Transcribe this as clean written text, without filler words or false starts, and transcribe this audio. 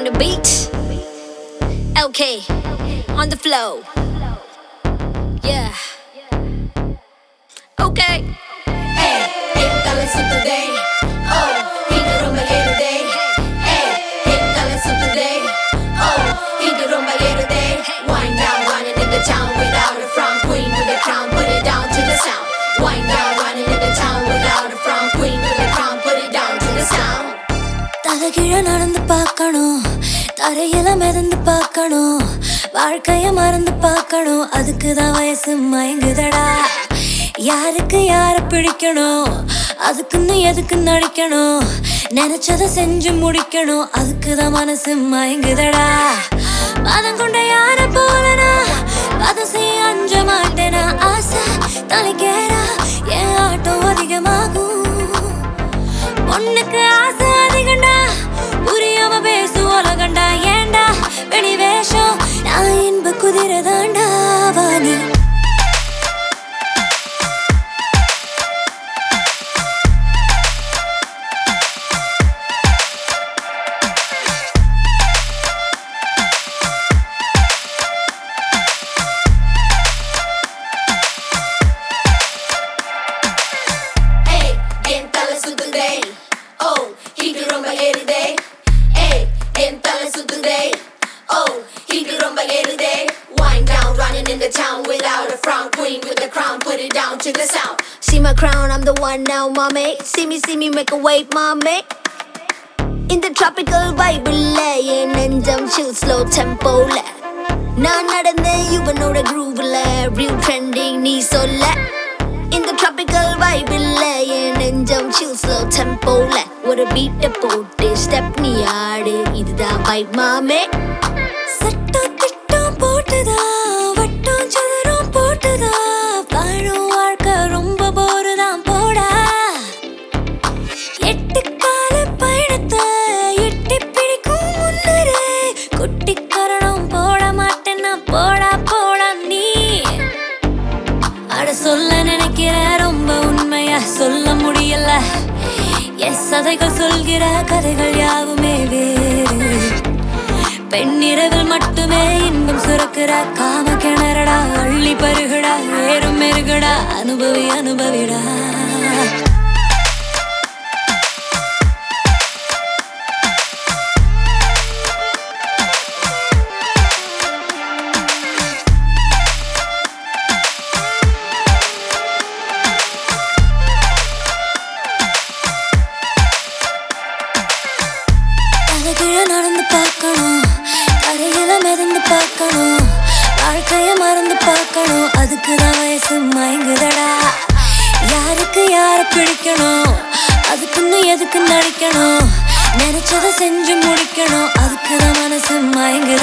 on the beat. LK on the flow. Yeah. Okay. Hey, tale suttade. Oh, hindu romba yerude. Hey, tale suttade. Oh, hindu romba yerude. Wind down, running in the town without a frown. Queen with the crown, put it down to the sound. Wind down, running in the town without a frown. Queen with the crown, put it down to the sound. தலகிழ நடந்து பார்க்கணும், தரையில மிதந்து பார்க்கணும், வாழ்க்கைய மறந்து பார்க்கணும். அதுக்குதான் வயசு மயங்குதடா. யாருக்கு யார பிடிக்கணும், அதுக்குன்னு எதுக்கு நடிக்கணும், நினைச்சத செஞ்சு முடிக்கணும். அதுக்குதான் மனசு மயங்குதடா. மதம் கொண்ட யார போலனா மதம் செய்ய அஞ்ச மாட்டேனா. ஆசை தலைக்கேரா என் ஆட்டம் அதிகமாகும். பொண்ணுக்கு ஆசை அதிகண்டா, புரியாம பேசு உலகண்டா. ஏண்டா வெளி வேஷம், நான் இன்ப குதிரதாண்டா. Vani Oh, hindu romba yerude. Hey, tale suttade. Oh, hindu romba yerude. Wind down, running in the town without a frown. Queen with the crown, put it down to the sound. See my crown, I'm the one now, mommy. See me, make a wave, mommy. In the tropical vibe, என் நெஞ்சம் chill slow tempo. நான் நடந்தேன் இவனோட groove-ல, real trending நீ சொல்ல. In the tropical vibe, என் நெஞ்சம் chill slow tempo. ஒரு beat போட்டு step நீ ஆடு, இதுதான் vibe, மாமே. சட்டம் திட்டம் போட்டுதா, வட்டம் சதுரம் போட்டுதா, வாழும் வாழ்க்கை ரொம்ப போருதான் போடா. எட்டு கால பயணத்தை எட்டி பிடிக்கும் முன்னரே குட்டி கரணம் போட மாட்டேன்னா போடா போடா நீ. அட சொல்ல நினைக்கிற ரொம்ப உண்மையா சொல்ல முடியல. எஸ் சதைகள் சொல்கிற கதைகள் யாவுமே வேறு. பெண்ணிரவில் மட்டுமே இன்பம் சுரக்கிற காம கிணறடா. அள்ளி பருகுடா, ஏறும் மெருகுடா, அனுபவி அனுபவிடா. தலகிழ நடந்து பார்க்கணும், தரையில மிதந்து பார்க்கணும், வாழ்க்கைய மறந்து பார்க்கணும். அதுக்குதான் வயசு மயங்குதடா. யாருக்கு யார பிடிக்கணும், அதுக்குன்னு எதுக்கு நடிக்கணும், நினைச்சத செஞ்சு முடிக்கணும். அதுக்குதான் மனசு மயங்குதடா.